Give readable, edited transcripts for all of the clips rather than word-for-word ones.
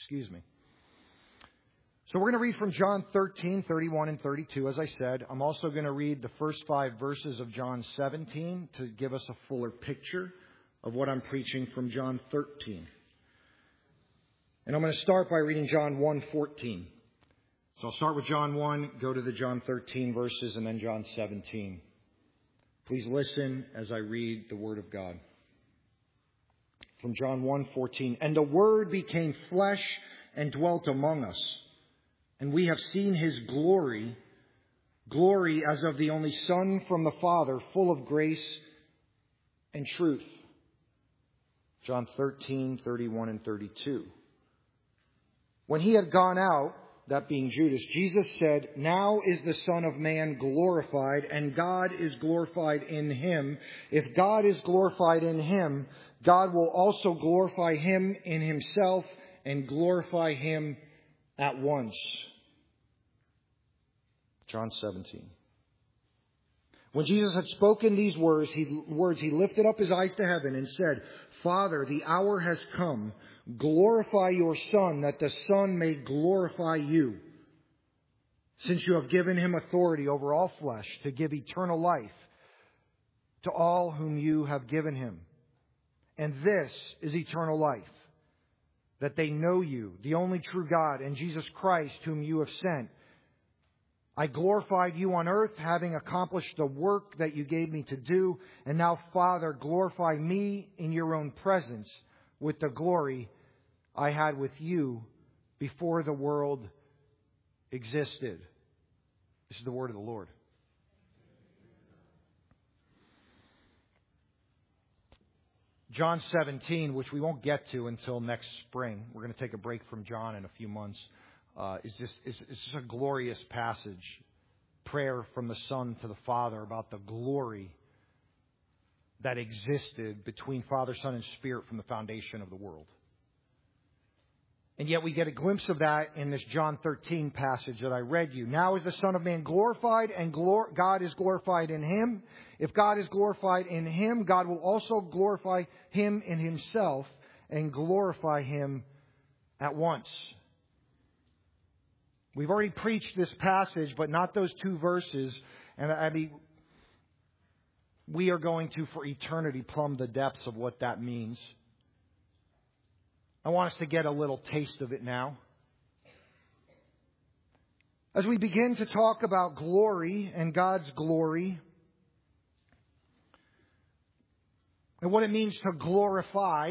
Excuse me. So we're going to read from John 13, 31 and 32, as I said. I'm also going to read the first 5 verses of John 17 to give us a fuller picture of what I'm preaching from John 13. And I'm going to start by reading John 1:14. So I'll start with John 1, go to the John 13 verses, and then John 17. Please listen as I read the Word of God. From John 1:14. And the Word became flesh and dwelt among us. And we have seen His glory, glory as of the only Son from the Father, full of grace and truth. John 13, 31 and 32. When He had gone out, that being Judas, Jesus said, Now is the Son of Man glorified, and God is glorified in Him. If God is glorified in Him, God will also glorify Him in Himself and glorify Him at once. John 17. When Jesus had spoken these words, he lifted up His eyes to heaven and said, Father, the hour has come. Glorify your Son, that the Son may glorify you, since you have given Him authority over all flesh to give eternal life to all whom you have given Him. And this is eternal life, that they know you, the only true God, and Jesus Christ, whom you have sent. I glorified you on earth, having accomplished the work that you gave me to do. And now, Father, glorify me in your own presence with the glory I had with you before the world existed. This is the word of the Lord. John 17, which we won't get to until next spring. We're going to take a break from John in a few months. It's just a glorious passage. Prayer from the Son to the Father about the glory that existed between Father, Son, and Spirit from the foundation of the world. And yet we get a glimpse of that in this John 13 passage that I read you. Now is the Son of Man glorified, and God is glorified in Him. If God is glorified in Him, God will also glorify Him in Himself and glorify Him at once. We've already preached this passage, but not those 2 verses. And we are going to, for eternity, plumb the depths of what that means. I want us to get a little taste of it now. As we begin to talk about glory and God's glory, and what it means to glorify,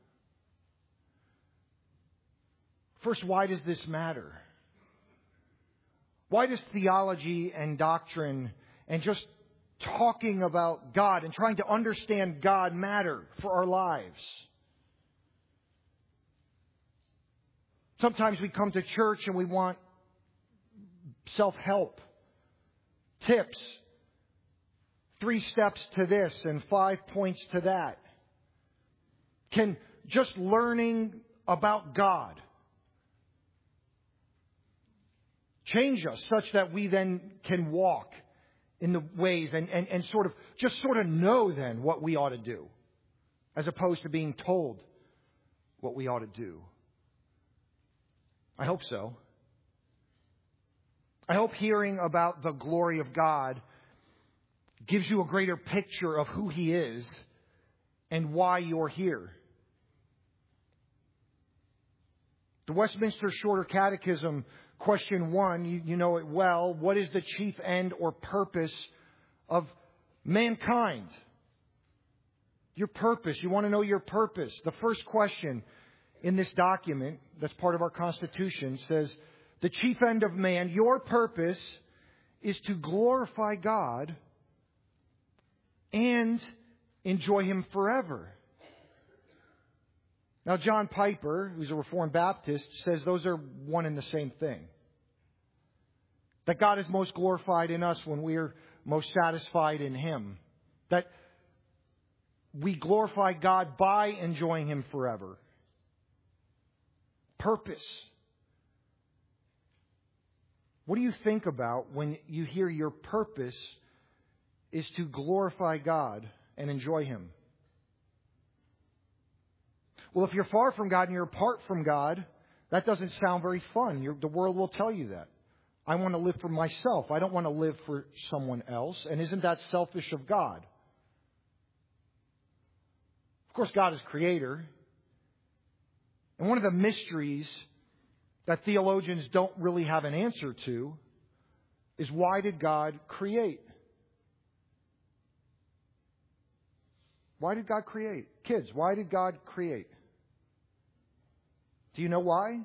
first, why does this matter? Why does theology and doctrine and just talking about God and trying to understand God matter for our lives? Sometimes we come to church and we want self-help, tips, 3 steps to this and 5 points to that. Can just learning about God change us such that we then can walk in the ways and sort of know then what we ought to do, as opposed to being told what we ought to do? I hope so. I hope hearing about the glory of God gives you a greater picture of who He is and why you're here. The Westminster Shorter Catechism, question 1, you know it well. What is the chief end or purpose of mankind? Your purpose. You want to know your purpose. The first question in this document, that's part of our Constitution, says, the chief end of man, your purpose, is to glorify God and enjoy Him forever. Now, John Piper, who's a Reformed Baptist, says those are one and the same thing. That God is most glorified in us when we are most satisfied in Him. That we glorify God by enjoying Him forever. Purpose. What do you think about when you hear your purpose is to glorify God and enjoy Him? Well, if you're far from God and you're apart from God, That doesn't sound very fun. The world will tell you that. I want to live for myself. I don't want to live for someone else. And isn't that selfish of God? Of course, God is creator. And one of the mysteries that theologians don't really have an answer to is, why did God create? Why did God create? Kids, why did God create? Do you know why?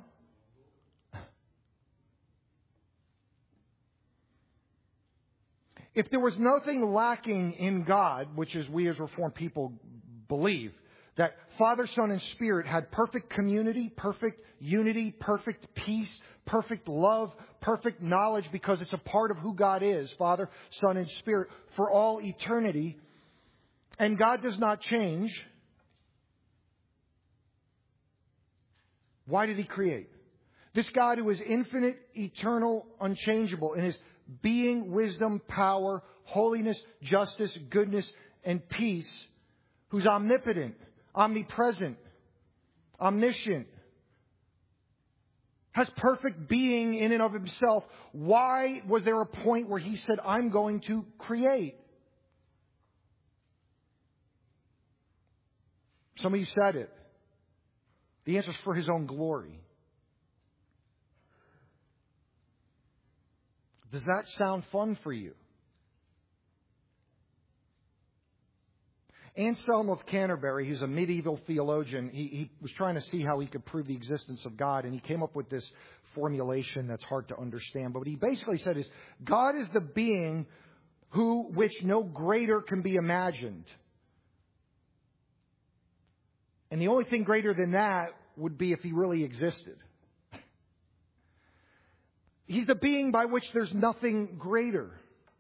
If there was nothing lacking in God, which is we as Reformed people believe, that Father, Son, and Spirit had perfect community, perfect unity, perfect peace, perfect love, perfect knowledge, because it's a part of who God is, Father, Son, and Spirit, for all eternity, and God does not change, why did He create? This God who is infinite, eternal, unchangeable in His being, wisdom, power, holiness, justice, goodness, and peace, who's omnipotent, omnipresent, omniscient, has perfect being in and of Himself. Why was there a point where He said, I'm going to create? Some of you said it. The answer is for His own glory. Does that sound fun for you? Anselm of Canterbury, he's a medieval theologian, he was trying to see how he could prove the existence of God, and he came up with this formulation that's hard to understand. But what he basically said is, God is the being which no greater can be imagined. And the only thing greater than that would be if He really existed. He's the being by which there's nothing greater.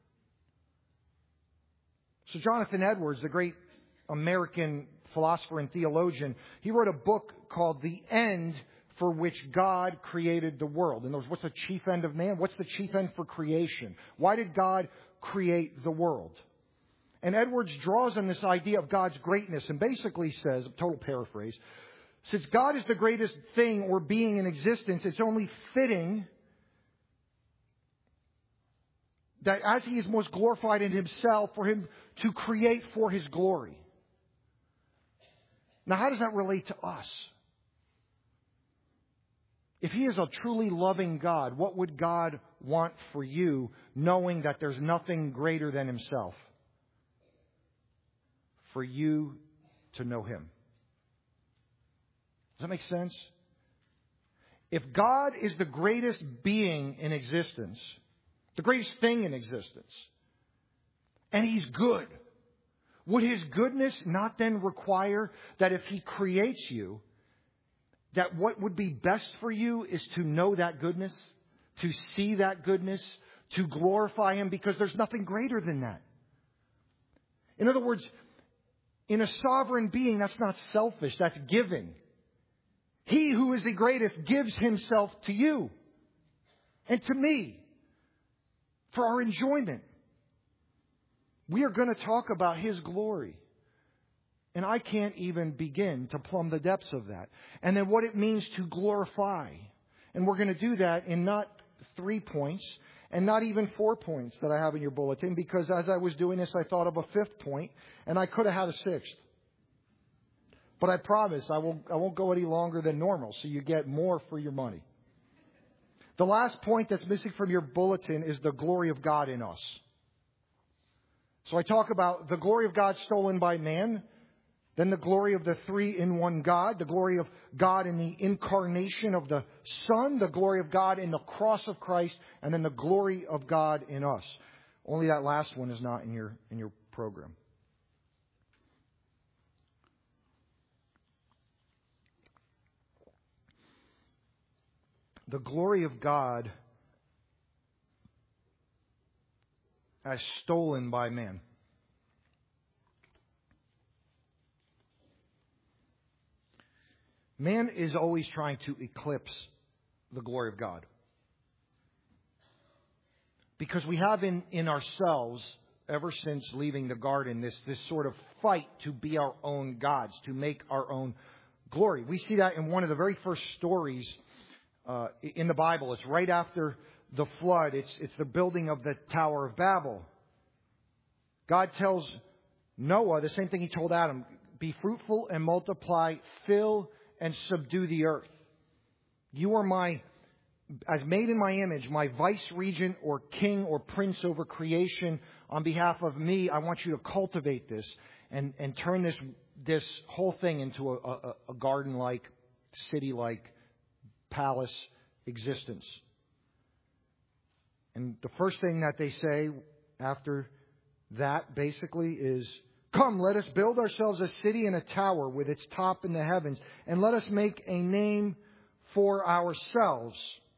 So Jonathan Edwards, the great American philosopher and theologian, he wrote a book called The End for Which God Created the World. And what's the chief end of man? What's the chief end for creation? Why did God create the world? And Edwards draws on this idea of God's greatness and basically says, total paraphrase, since God is the greatest thing or being in existence, it's only fitting that as He is most glorified in Himself, for Him to create for His glory. Now, how does that relate to us? If He is a truly loving God, what would God want for you, knowing that there's nothing greater than Himself? For you to know Him. Does that make sense? If God is the greatest being in existence, the greatest thing in existence, and He's good, would His goodness not then require that if He creates you, that what would be best for you is to know that goodness, to see that goodness, to glorify Him, because there's nothing greater than that. In other words, in a sovereign being, that's not selfish, that's giving. He who is the greatest gives Himself to you and to me for our enjoyment. We are going to talk about His glory. And I can't even begin to plumb the depths of that. And then what it means to glorify. And we're going to do that in not 3 points and not even 4 points that I have in your bulletin, because as I was doing this, I thought of a 5th point, and I could have had a 6th. But I promise I won't go any longer than normal, so you get more for your money. The last point that's missing from your bulletin is the glory of God in us. So I talk about the glory of God stolen by man, then the glory of the three-in-one God, the glory of God in the incarnation of the Son, the glory of God in the cross of Christ, and then the glory of God in us. Only that last one is not in your program. The glory of God as stolen by man. Man is always trying to eclipse the glory of God. Because we have in ourselves, ever since leaving the garden, this sort of fight to be our own gods, to make our own glory. We see that in one of the very first stories in the Bible. It's right after the flood. It's the building of the Tower of Babel. God tells Noah the same thing He told Adam. Be fruitful and multiply, fill and subdue the earth. You are as made in my image, my vice regent or king or prince over creation. On behalf of me, I want you to cultivate this and turn this whole thing into a garden-like, city-like, palace existence. And the first thing that they say after that basically is, come, let us build ourselves a city and a tower with its top in the heavens, and let us make a name for ourselves,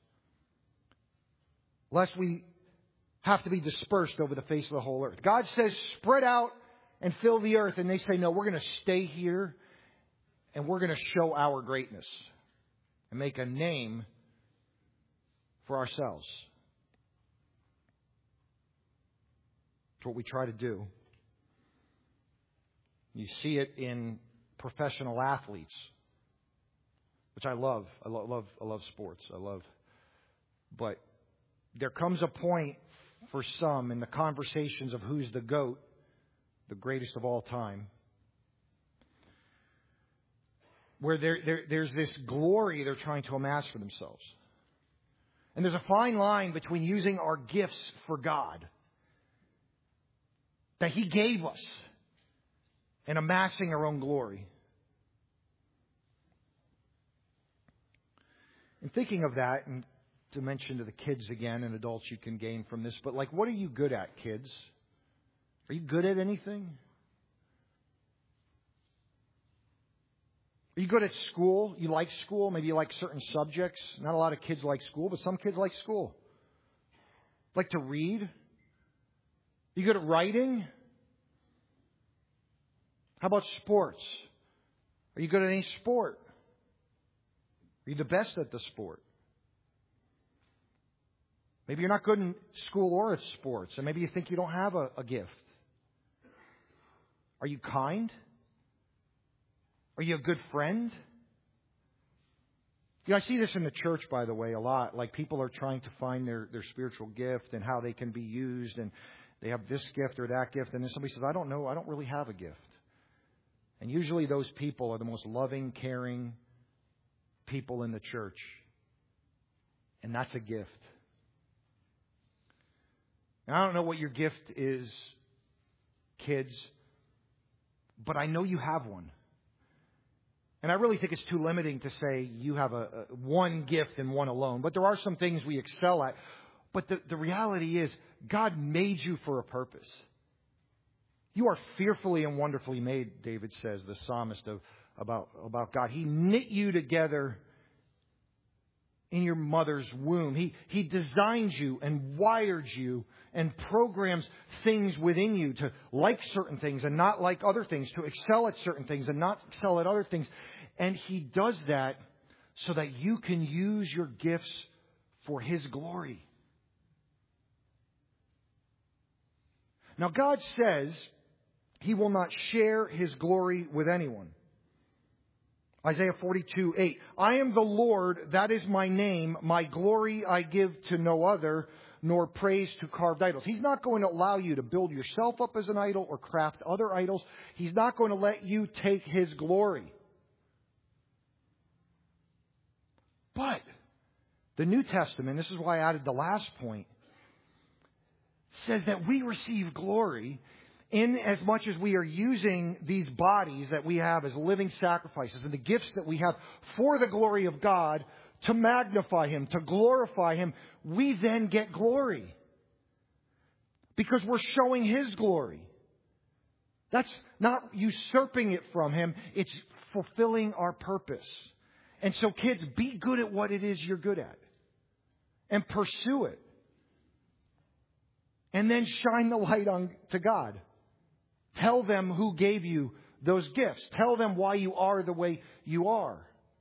lest we have to be dispersed over the face of the whole earth. God says, spread out and fill the earth. And they say, no, we're going to stay here and we're going to show our greatness and make a name for ourselves. It's what we try to do. You see it in professional athletes, which I love. I love sports. But there comes a point for some in the conversations of who's the GOAT, the greatest of all time, where there's this glory they're trying to amass for themselves. And there's a fine line between using our gifts for God that He gave us and amassing our own glory. And thinking of that, and to mention to the kids again, and adults you can gain from this, but what are you good at, kids? Are you good at anything? Are you good at school? You like school? Maybe you like certain subjects. Not a lot of kids like school, but some kids like school. Like to read? Are you good at writing? How about sports? Are you good at any sport? Are you the best at the sport? Maybe you're not good in school or at sports, and maybe you think you don't have a gift. Are you kind? Are you a good friend? I see this in the church, by the way, a lot. Like people are trying to find their spiritual gift and how they can be used, and they have this gift or that gift, and then somebody says, I don't know, I don't really have a gift. And usually those people are the most loving, caring people in the church. And that's a gift. And I don't know what your gift is, kids, but I know you have one. And I really think it's too limiting to say you have one gift and one alone. But there are some things we excel at. But the reality is, God made you for a purpose. You are fearfully and wonderfully made, David says, the psalmist about God. He knit you together in your mother's womb. He designed you and wired you and programs things within you to like certain things and not like other things, to excel at certain things and not excel at other things. And He does that so that you can use your gifts for His glory. Now, God says He will not share His glory with anyone. Isaiah 42:8. I am the Lord, that is my name. My glory I give to no other, nor praise to carved idols. He's not going to allow you to build yourself up as an idol or craft other idols. He's not going to let you take His glory. But the New Testament, this is why I added the last point, says that we receive glory in as much as we are using these bodies that we have as living sacrifices and the gifts that we have for the glory of God to magnify Him, to glorify Him. We then get glory because we're showing His glory. That's not usurping it from Him. It's fulfilling our purpose. And so, kids, be good at what it is you're good at and pursue it. And then shine the light on to God. Tell them who gave you those gifts. Tell them why you are the way you are.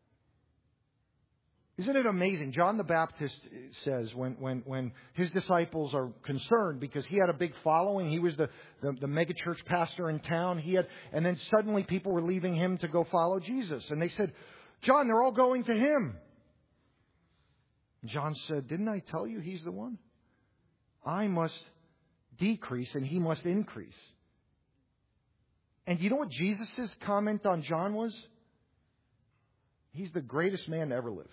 Isn't it amazing? John the Baptist says when his disciples are concerned because he had a big following, he was the megachurch pastor in town. And then suddenly people were leaving him to go follow Jesus. And they said, John, they're all going to him. John said, didn't I tell you he's the one? I must decrease and he must increase. And you know what Jesus' comment on John was? He's the greatest man to ever live.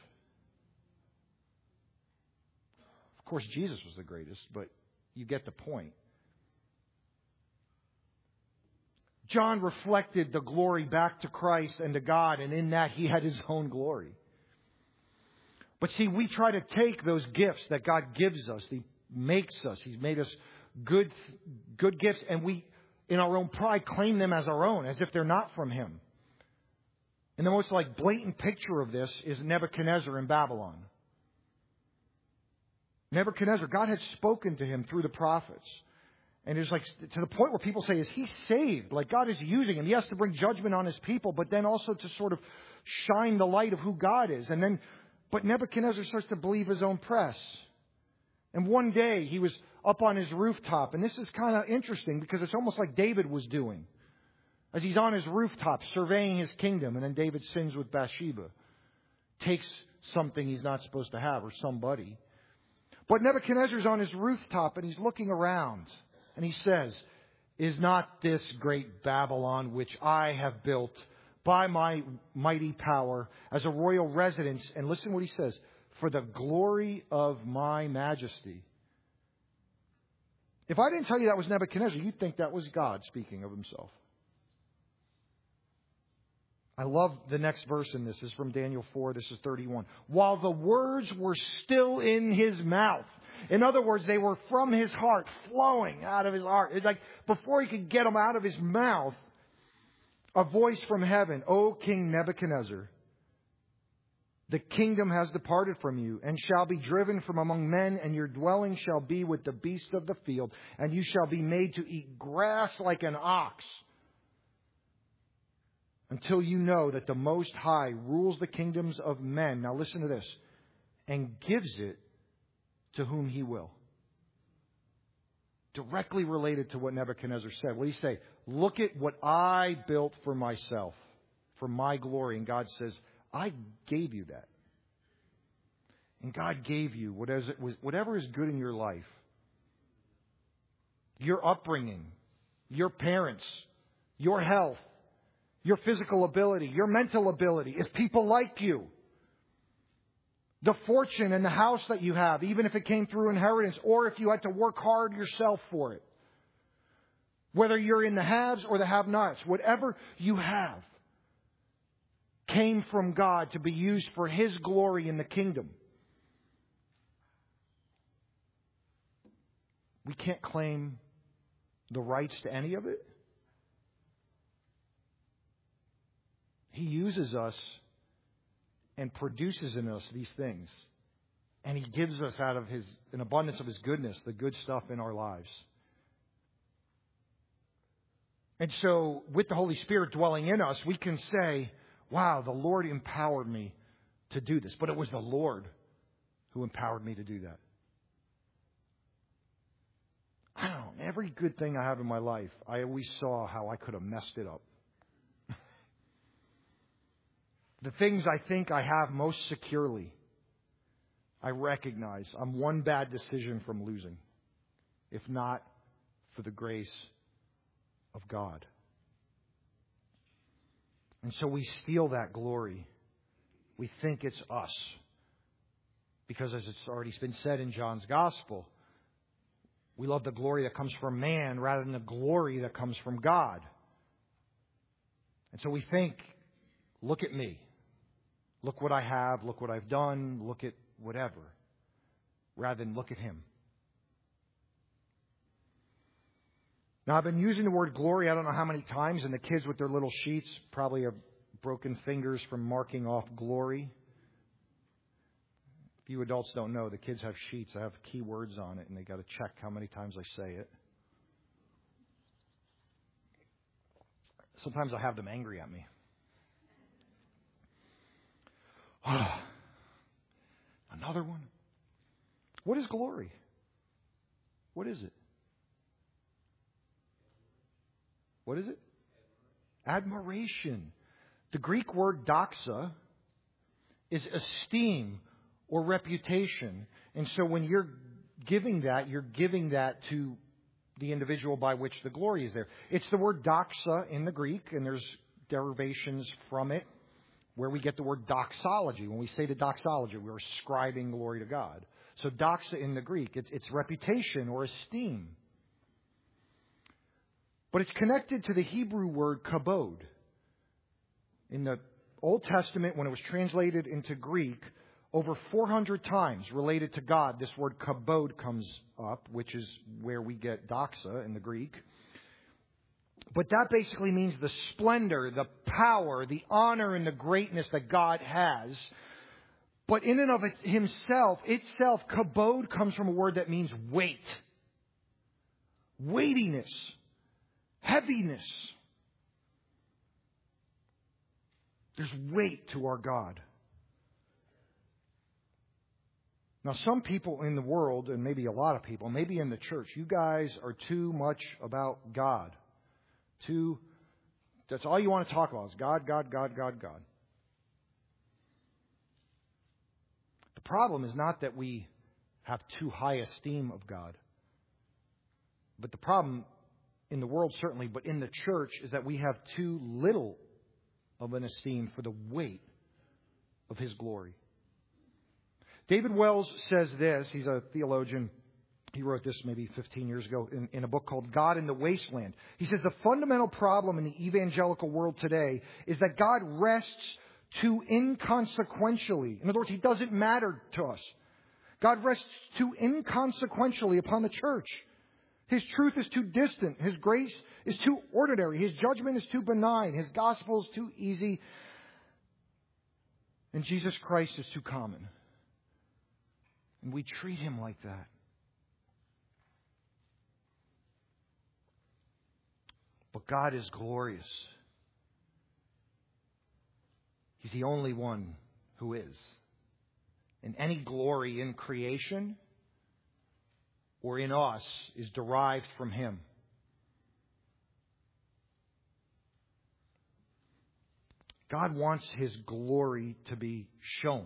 Of course, Jesus was the greatest, but you get the point. John reflected the glory back to Christ and to God, and in that he had his own glory. But see, we try to take those gifts that God gives us. He makes us. He's made us good gifts, and we, in our own pride, claim them as our own, as if they're not from Him. And the most blatant picture of this is Nebuchadnezzar in Babylon. Nebuchadnezzar, God had spoken to him through the prophets. And it's to the point where people say, is he saved? God is using him. He has to bring judgment on his people, but then also to sort of shine the light of who God is. But Nebuchadnezzar starts to believe his own press. And one day he was up on his rooftop. And this is kind of interesting because it's almost like David was doing. As he's on his rooftop surveying his kingdom. And then David sins with Bathsheba. Takes something he's not supposed to have or somebody. But Nebuchadnezzar's on his rooftop and he's looking around. And he says, is not this great Babylon which I have built by my mighty power as a royal residence? And listen what he says. For the glory of my majesty. If I didn't tell you that was Nebuchadnezzar, you'd think that was God speaking of himself. I love the next verse in this. This is from Daniel 4. This is 31. While the words were still in his mouth. In other words, they were from his heart, flowing out of his heart. It's like before he could get them out of his mouth, a voice from heaven, O King Nebuchadnezzar, the kingdom has departed from you and shall be driven from among men, and your dwelling shall be with the beasts of the field, and you shall be made to eat grass like an ox, until you know that the Most High rules the kingdoms of men. Now listen to this. And gives it to whom He will. Directly related to what Nebuchadnezzar said. What did he say? Look at what I built for myself, for my glory. And God says, I gave you that. And God gave you whatever is good in your life. Your upbringing, your parents, your health, your physical ability, your mental ability, if people like you. The fortune and the house that you have, even if it came through inheritance or if you had to work hard yourself for it. Whether you're in the haves or the have-nots, whatever you have came from God to be used for His glory in the kingdom. We can't claim the rights to any of it. He uses us and produces in us these things. And He gives us out of an abundance of His goodness, the good stuff in our lives. And so, with the Holy Spirit dwelling in us, we can say, wow, the Lord empowered me to do this. But it was the Lord who empowered me to do that. I don't know. Every good thing I have in my life, I always saw how I could have messed it up. The things I think I have most securely, I recognize I'm one bad decision from losing, if not for the grace of God. And so we steal that glory. We think it's us. Because as it's already been said in John's Gospel, we love the glory that comes from man rather than the glory that comes from God. And so we think, look at me. Look what I have. Look what I've done. Look at whatever. Rather than look at Him. Now, I've been using the word glory I don't know how many times, and the kids with their little sheets probably have broken fingers from marking off glory. If you adults don't know, the kids have sheets that have key words on it, and they got to check how many times I say it. Sometimes I have them angry at me. Another one. What is glory? What is it? What is it? Admiration. The Greek word doxa is esteem or reputation. And so when you're giving that to the individual by which the glory is there. It's the word doxa in the Greek, and there's derivations from it where we get the word doxology. When we say the doxology, we're ascribing glory to God. So doxa in the Greek, it's reputation or esteem. But it's connected to the Hebrew word kabod. In the Old Testament, when it was translated into Greek, over 400 times related to God, this word kabod comes up, which is where we get doxa in the Greek. But that basically means the splendor, the power, the honor, and the greatness that God has. But in and of itself, kabod comes from a word that means weight, weightiness, heaviness. There's weight to our God. Now, some people in the world, and maybe a lot of people, maybe in the church, you guys are too much about God. That's all you want to talk about is God, God, God, God, God. The problem is not that we have too high esteem of God. But the problem in the world, certainly, but in the church, is that we have too little of an esteem for the weight of His glory. David Wells says this. He's a theologian. He wrote this maybe 15 years ago in a book called God in the Wasteland. He says the fundamental problem in the evangelical world today is that God rests too inconsequentially. In other words, He doesn't matter to us. God rests too inconsequentially upon the church. His truth is too distant. His grace is too ordinary. His judgment is too benign. His gospel is too easy. And Jesus Christ is too common. And we treat Him like that. But God is glorious. He's the only one who is. And any glory in creation or in us is derived from Him. God wants His glory to be shown.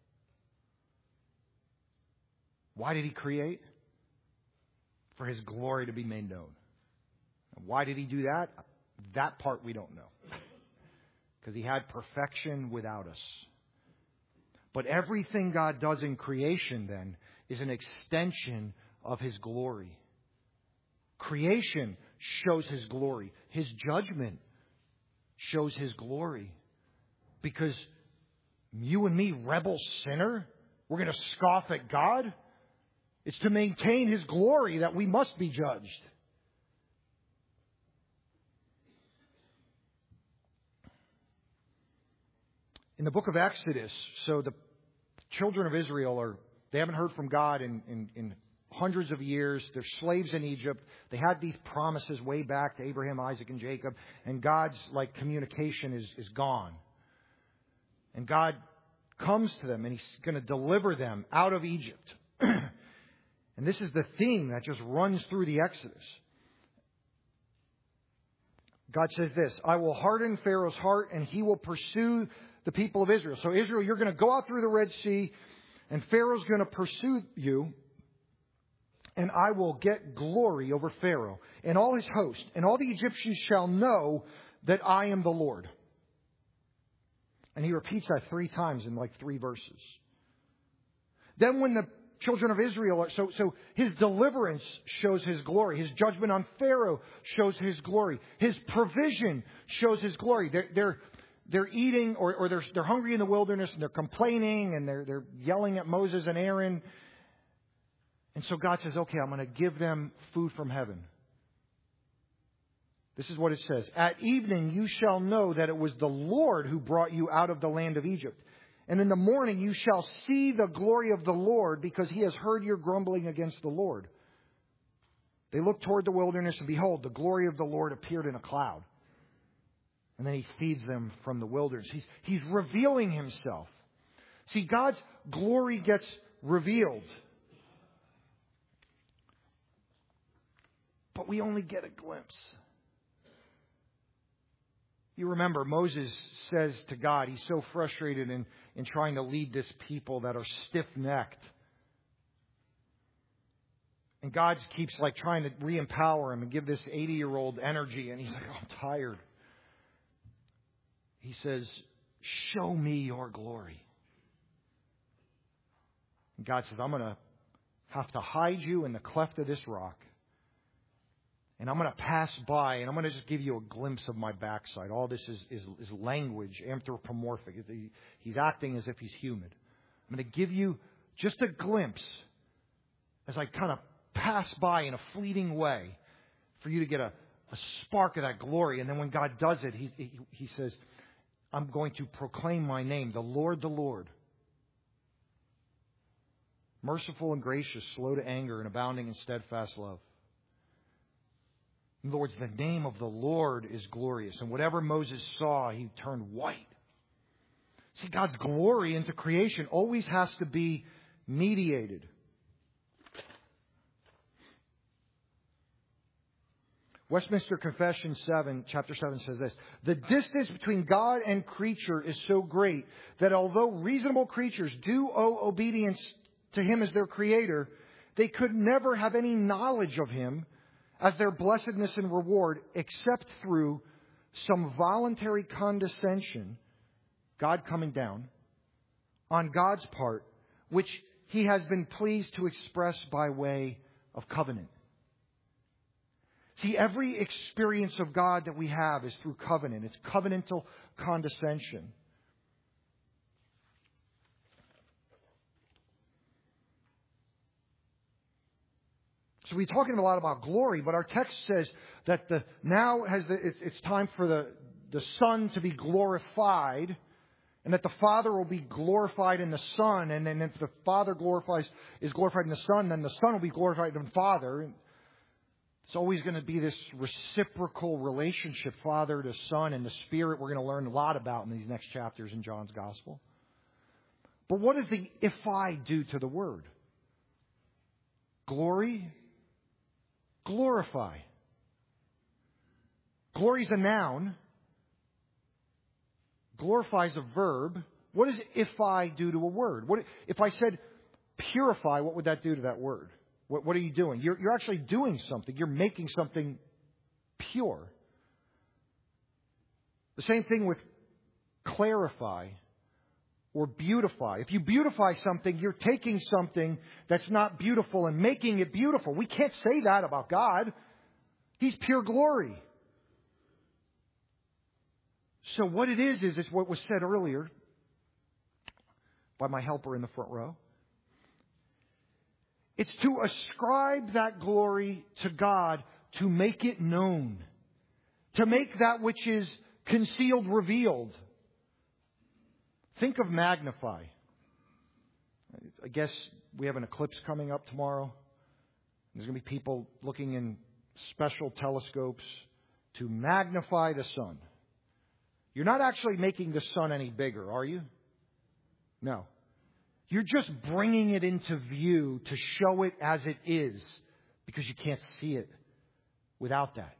Why did He create? For His glory to be made known. Why did He do that? That part we don't know. Because He had perfection without us. But everything God does in creation then is an extension of His glory. Creation shows His glory. His judgment shows His glory. Because you and me, rebel sinner, we're going to scoff at God? It's to maintain His glory that we must be judged. In the book of Exodus, so the children of Israel they haven't heard from God in hundreds of years. They're slaves in Egypt. They had these promises way back to Abraham, Isaac, and Jacob. And God's communication is gone. And God comes to them and He's going to deliver them out of Egypt. And this is the theme that just runs through the Exodus. God says this, I will harden Pharaoh's heart and he will pursue the people of Israel. So Israel, you're going to go out through the Red Sea and Pharaoh's going to pursue you. And I will get glory over Pharaoh and all his host. And all the Egyptians shall know that I am the Lord. And He repeats that 3 times in 3 verses. Then when the children of Israel so His deliverance shows His glory. His judgment on Pharaoh shows His glory. His provision shows His glory. They're eating or they're hungry in the wilderness and they're complaining and they're yelling at Moses and Aaron. And so God says, okay, I'm going to give them food from heaven. This is what it says. At evening you shall know that it was the Lord who brought you out of the land of Egypt. And in the morning you shall see the glory of the Lord because He has heard your grumbling against the Lord. They looked toward the wilderness and behold, the glory of the Lord appeared in a cloud. And then He feeds them from the wilderness. He's revealing Himself. See, God's glory gets revealed. But we only get a glimpse. You remember Moses says to God, he's so frustrated in trying to lead this people that are stiff-necked. And God keeps like trying to re-empower him and give this 80-year-old energy. And he's like, oh, I'm tired. He says, show me your glory. And God says, I'm going to have to hide you in the cleft of this rock. And I'm going to pass by, and I'm going to just give you a glimpse of my backside. All this is language, anthropomorphic. He's acting as if he's human. I'm going to give you just a glimpse as I kind of pass by in a fleeting way for you to get a spark of that glory. And then when God does it, he says, I'm going to proclaim my name, the Lord, the Lord. Merciful and gracious, slow to anger, and abounding in steadfast love. In other words, the name of the Lord is glorious. And whatever Moses saw, he turned white. See, God's glory into creation always has to be mediated. Westminster Confession 7, chapter 7 says this: the distance between God and creature is so great that although reasonable creatures do owe obedience to Him as their Creator, they could never have any knowledge of Him as their blessedness and reward except through some voluntary condescension, God coming down, on God's part, which He has been pleased to express by way of covenant. See, every experience of God that we have is through covenant. It's covenantal condescension. So we're talking a lot about glory, but our text says that it's time for the Son to be glorified, and that the Father will be glorified in the Son. And then if the Father is glorified in the Son, then the Son will be glorified in the Father. It's always going to be this reciprocal relationship, Father to Son, and the Spirit we're going to learn a lot about in these next chapters in John's Gospel. But what does the if I do to the Word? Glory, glorify. Glory is a noun. Glorify is a verb. What does if I do to a word? If I said purify, what would that do to that word? What are you doing? You're actually doing something. You're making something pure. The same thing with clarify or beautify. If you beautify something, you're taking something that's not beautiful and making it beautiful. We can't say that about God. He's pure glory. So what it is what was said earlier by my helper in the front row. It's to ascribe that glory to God, to make it known, to make that which is concealed revealed. Think of magnify. I guess we have an eclipse coming up tomorrow. There's going to be people looking in special telescopes to magnify the sun. You're not actually making the sun any bigger, are you? No. You're just bringing it into view to show it as it is, because you can't see it without that.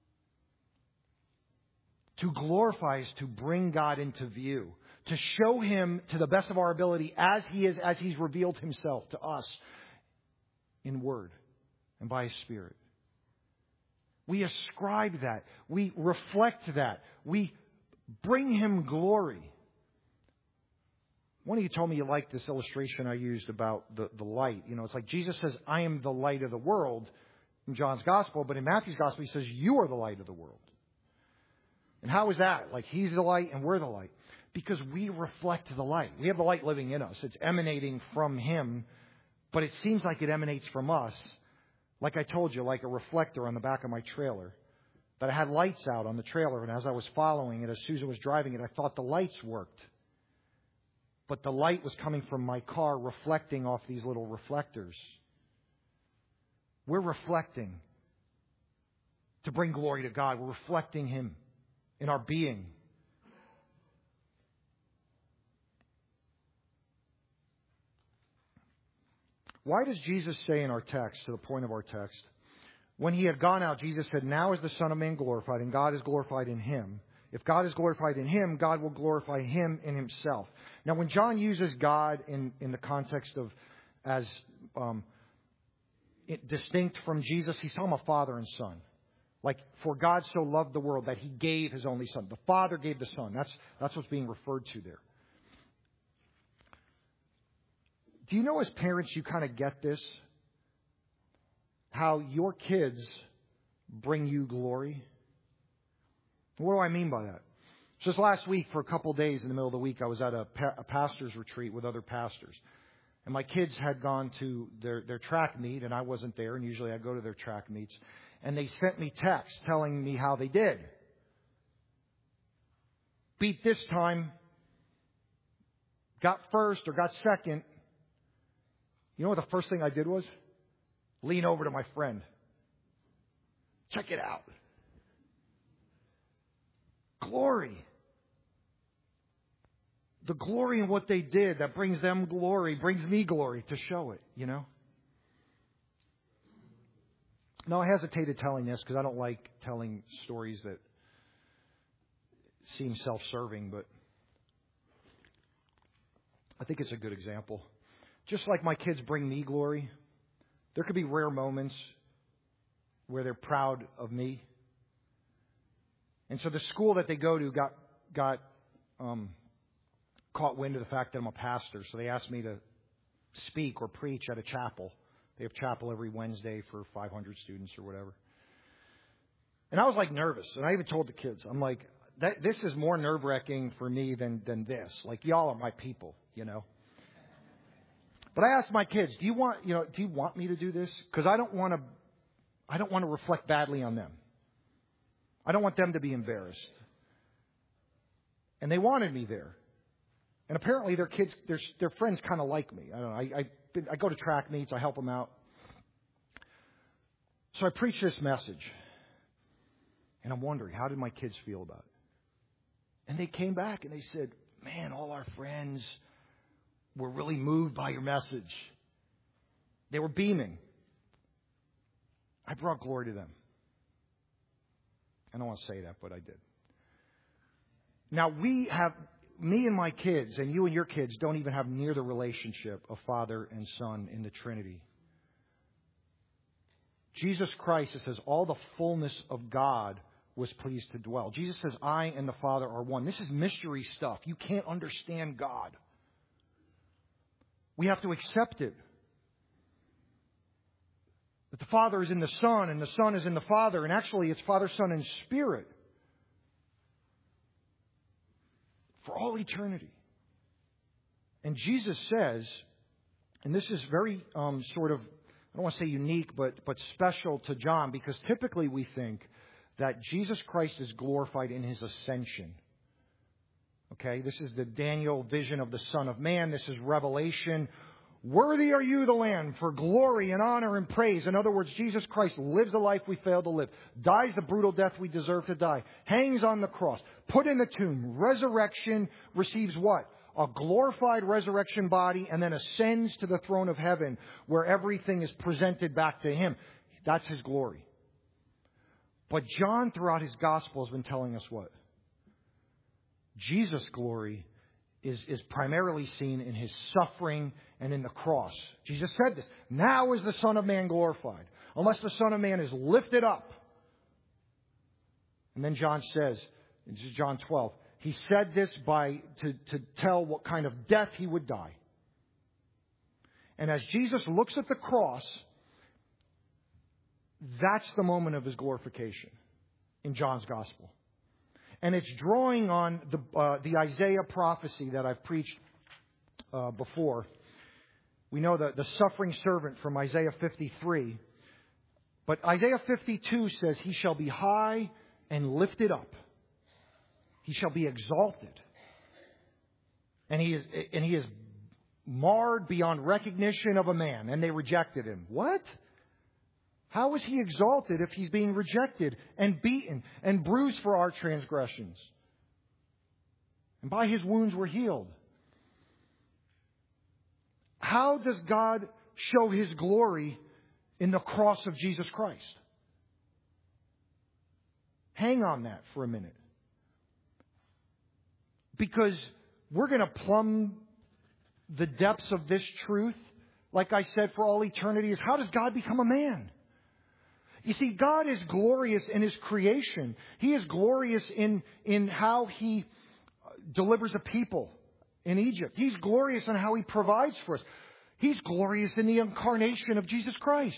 To glorify is to bring God into view, to show Him to the best of our ability as He is, as He's revealed Himself to us in Word and by His Spirit. We ascribe that. We reflect that. We bring Him glory. One of you told me you liked this illustration I used about the light. You know, it's like Jesus says, I am the light of the world in John's Gospel, but in Matthew's Gospel He says, you are the light of the world. And how is that? Like He's the light and we're the light. Because we reflect the light. We have the light living in us. It's emanating from Him, but it seems like it emanates from us. Like I told you, like a reflector on the back of my trailer. That I had lights out on the trailer, and as I was following it, as Susan was driving it, I thought the lights worked. But the light was coming from my car reflecting off these little reflectors. We're reflecting to bring glory to God. We're reflecting Him in our being. Why does Jesus say in our text, to the point of our text, when He had gone out, Jesus said, now is the Son of Man glorified, and God is glorified in Him. If God is glorified in him, God will glorify him in himself. Now, when John uses God in the context of as distinct from Jesus, he's talking about Father and Son. Like, for God so loved the world that he gave his only Son. The Father gave the Son. That's what's being referred to there. Do you know as parents you kind of get this? How your kids bring you glory? What do I mean by that? Just last week, for a couple of days in the middle of the week, I was at a pastor's retreat with other pastors. And my kids had gone to their track meet, and I wasn't there, and usually I go to their track meets. And they sent me texts telling me how they did. Beat this time, got first or got second. You know what the first thing I did was? Lean over to my friend. Check it out. Glory. The glory in what they did that brings them glory, brings me glory to show it, you know. Now, I hesitated telling this because I don't like telling stories that seem self-serving, but I think it's a good example. Just like my kids bring me glory, there could be rare moments where they're proud of me. And so the school that they go to got caught wind of the fact that I'm a pastor, so they asked me to speak or preach at a chapel. They have chapel every Wednesday for 500 students or whatever. And I was like nervous, and I even told the kids, I'm like, this is more nerve-wracking for me than this. Like, y'all are my people, you know. But I asked my kids, do you want me to do this? Because I don't want to reflect badly on them. I don't want them to be embarrassed. And they wanted me there. And apparently their kids, their friends kind of like me. I don't know. I go to track meets. I help them out. So I preached this message. And I'm wondering, how did my kids feel about it? And they came back and they said, man, all our friends were really moved by your message. They were beaming. I brought glory to them. I don't want to say that, but I did. Now, me and my kids, and you and your kids, don't even have near the relationship of Father and Son in the Trinity. Jesus Christ, it says, all the fullness of God was pleased to dwell. Jesus says, I and the Father are one. This is mystery stuff. You can't understand God. We have to accept it. That the Father is in the Son, and the Son is in the Father, and actually it's Father, Son, and Spirit. For all eternity. And Jesus says, and this is very sort of, I don't want to say unique, but special to John, because typically we think that Jesus Christ is glorified in his ascension. Okay, this is the Daniel vision of the Son of Man. This is Revelation. Worthy are you, the Lamb, for glory and honor and praise. In other words, Jesus Christ lives the life we fail to live, dies the brutal death we deserve to die, hangs on the cross, put in the tomb, resurrection, receives what? A glorified resurrection body, and then ascends to the throne of heaven where everything is presented back to him. That's his glory. But John, throughout his gospel, has been telling us what? Jesus' glory is primarily seen in his suffering and in the cross. Jesus said this. Now is the Son of Man glorified, unless the Son of Man is lifted up. And then John says, this is John 12, he said this to tell what kind of death he would die. And as Jesus looks at the cross, that's the moment of his glorification in John's gospel. And it's drawing on the Isaiah prophecy that I've preached before. We know the suffering servant from Isaiah 53. But Isaiah 52 says, he shall be high and lifted up. He shall be exalted. And he is marred beyond recognition of a man. And they rejected him. What? How is he exalted if he's being rejected and beaten and bruised for our transgressions? And by his wounds we're healed. How does God show his glory in the cross of Jesus Christ? Hang on that for a minute. because we're going to plumb the depths of this truth, like I said, for all eternity, is how does God become a man? You see, God is glorious in His creation. He is glorious in how He delivers a people in Egypt. He's glorious in how He provides for us. He's glorious in the incarnation of Jesus Christ.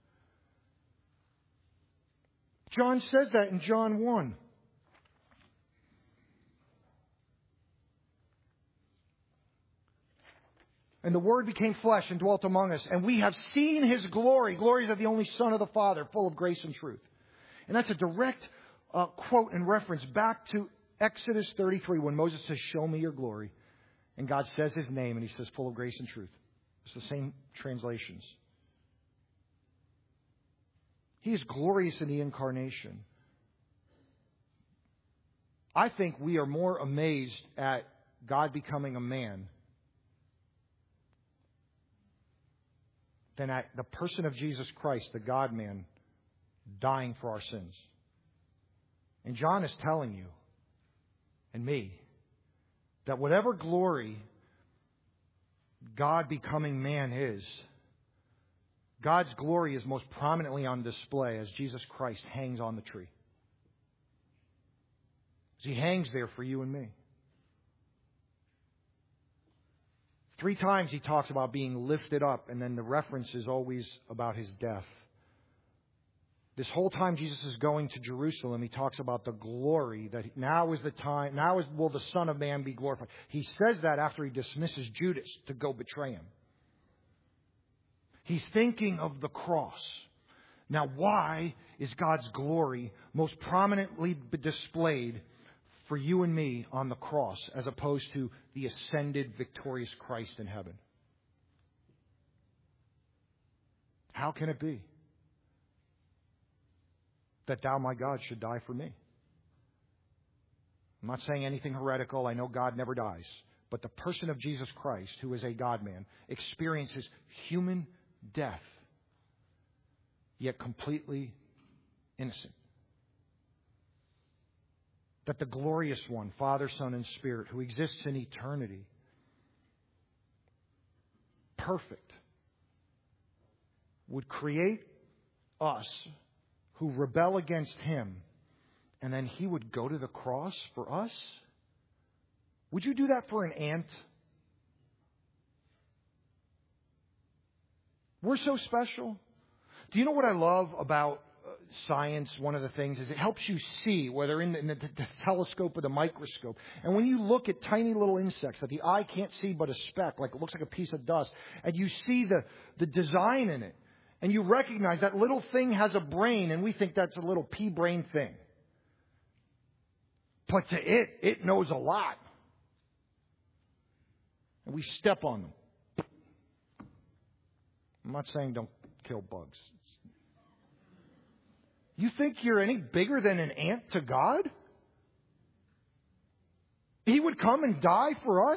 John says that in John 1. And the Word became flesh and dwelt among us. And we have seen His glory. Glory is of the only Son of the Father, full of grace and truth. And that's a direct quote and reference back to Exodus 33 when Moses says, show me your glory. And God says His name and He says, full of grace and truth. It's the same translations. He is glorious in the incarnation. I think we are more amazed at God becoming a man than at the person of Jesus Christ, the God-man, dying for our sins. And John is telling you and me that whatever glory God becoming man is, God's glory is most prominently on display as Jesus Christ hangs on the tree. As He hangs there for you and me. 3 times He talks about being lifted up, and then the reference is always about His death. This whole time Jesus is going to Jerusalem, He talks about the glory that now is the time, will the Son of Man be glorified. He says that after He dismisses Judas to go betray Him. He's thinking of the cross. Now, why is God's glory most prominently displayed for you and me on the cross as opposed to the ascended, victorious Christ in heaven? How can it be that thou, my God, should die for me? I'm not saying anything heretical. I know God never dies. But the person of Jesus Christ, who is a God-man, experiences human death, yet completely innocent. That the glorious one, Father, Son, and Spirit, who exists in eternity, perfect, would create us who rebel against Him, and then He would go to the cross for us? Would you do that for an ant? We're so special. Do you know what I love about science? One of the things is it helps you see, whether in the telescope or the microscope. And when you look at tiny little insects that the eye can't see but a speck, like it looks like a piece of dust, and you see the design in it, and you recognize that little thing has a brain, and we think that's a little pea brain thing. But to it knows a lot. And we step on them. I'm not saying don't kill bugs. You think you're any bigger than an ant to God? He would come and die for us?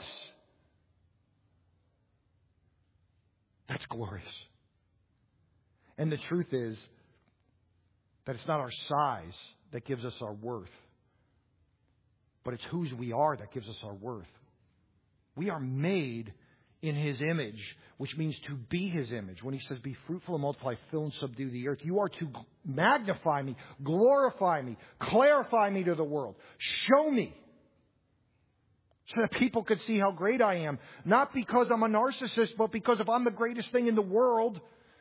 That's glorious. And the truth is that it's not our size that gives us our worth, but it's whose we are that gives us our worth. We are made in His image, which means to be His image. When He says, be fruitful and multiply, fill and subdue the earth, you are to magnify me, glorify me, clarify me to the world. Show me. So that people could see how great I am. Not because I'm a narcissist, but because if I'm the greatest thing in the world,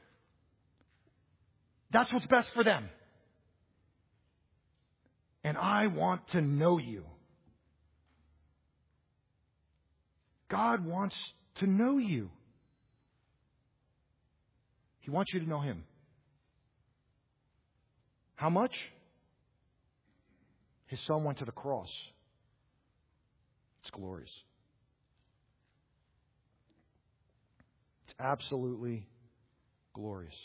that's what's best for them. And I want to know you. God wants to know you. He wants you to know Him. How much? His Son went to the cross. It's glorious. It's absolutely glorious.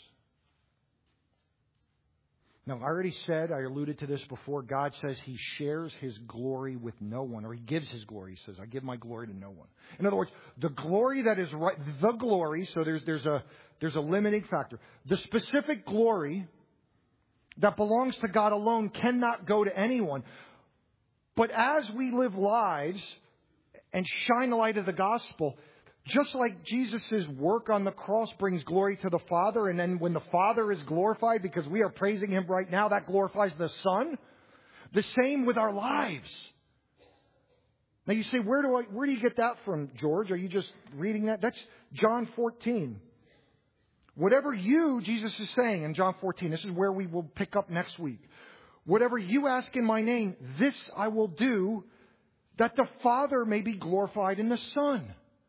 Now, I already said, I alluded to this before, God says He shares His glory with no one, or He gives His glory. He says, I give my glory to no one. In other words, the glory that is right, the glory, so there's a limiting factor. The specific glory that belongs to God alone cannot go to anyone. But as we live lives and shine the light of the gospel. Just like Jesus' work on the cross brings glory to the Father, and then when the Father is glorified because we are praising Him right now, that glorifies the Son. The same with our lives. Now you say, where do you get that from, George? Are you just reading that? That's John 14. Whatever Jesus is saying in John 14, this is where we will pick up next week. Whatever you ask in my name, this I will do, that the Father may be glorified in the Son.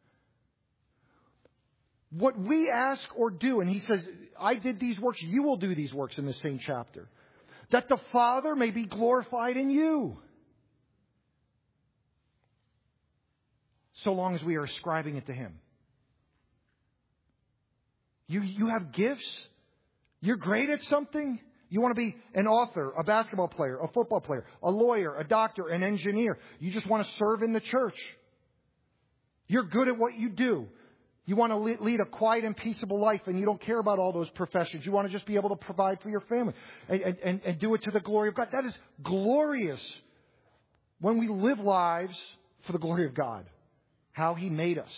What we ask or do, and He says, I did these works, you will do these works in the same chapter. That the Father may be glorified in you. So long as we are ascribing it to Him. You have gifts. You're great at something. You want to be an author, a basketball player, a football player, a lawyer, a doctor, an engineer. You just want to serve in the church. You're good at what you do. You want to lead a quiet and peaceable life, and you don't care about all those professions. You want to just be able to provide for your family and do it to the glory of God. That is glorious when we live lives for the glory of God. How He made us.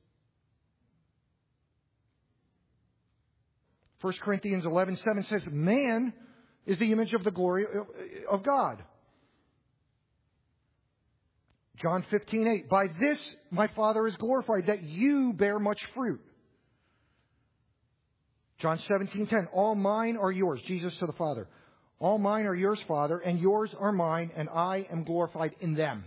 1 Corinthians 11:7 says, man is the image of the glory of God. John 15:8, by this my Father is glorified, that you bear much fruit. John 17:10, all mine are yours, Jesus to the Father. All mine are yours, Father, and yours are mine, and I am glorified in them.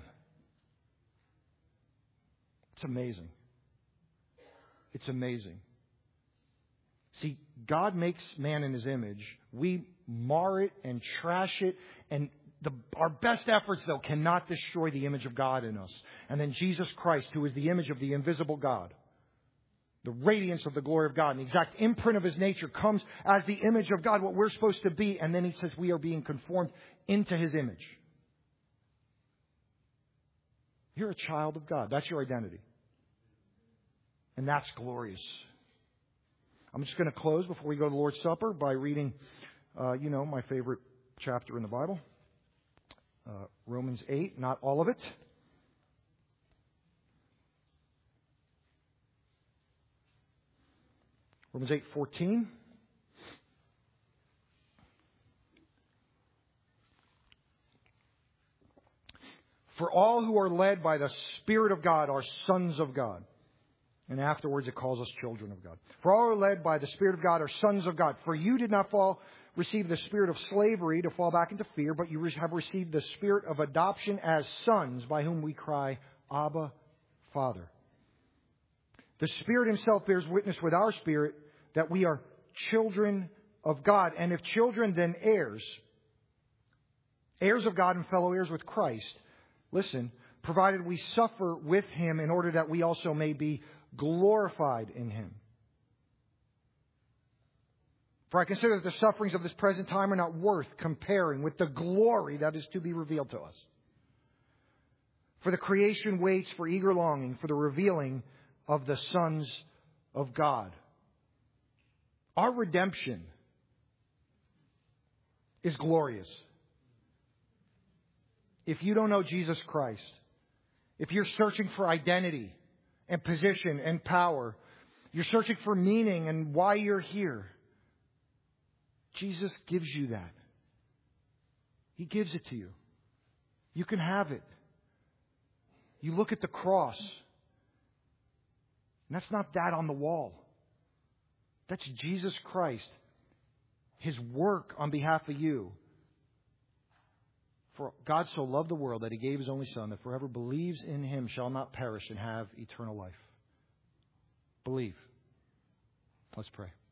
It's amazing. It's amazing. See, God makes man in His image. We mar it and trash it, and our best efforts, though, cannot destroy the image of God in us. And then Jesus Christ, who is the image of the invisible God, the radiance of the glory of God, and the exact imprint of His nature comes as the image of God, what we're supposed to be. And then He says we are being conformed into His image. You're a child of God. That's your identity. And that's glorious. I'm just going to close before we go to the Lord's Supper by reading, my favorite chapter in the Bible. Romans 8, not all of it. Romans 8:14. For all who are led by the Spirit of God are sons of God. And afterwards it calls us children of God. For all who are led by the Spirit of God are sons of God. For you did not receive the spirit of slavery to fall back into fear, but you have received the spirit of adoption as sons, by whom we cry, Abba, Father. The Spirit Himself bears witness with our spirit that we are children of God. And if children, then heirs. Heirs of God and fellow heirs with Christ. Listen, provided we suffer with Him in order that we also may be glorified in Him. For I consider that the sufferings of this present time are not worth comparing with the glory that is to be revealed to us. For the creation waits for eager longing for the revealing of the sons of God. Our redemption is glorious. If you don't know Jesus Christ, if you're searching for identity and position and power, you're searching for meaning and why you're here, Jesus gives you that. He gives it to you. You can have it. You look at the cross, and that's not that on the wall. That's Jesus Christ, His work on behalf of you. For God so loved the world that He gave His only Son, that whoever believes in Him shall not perish and have eternal life. Believe. Let's pray.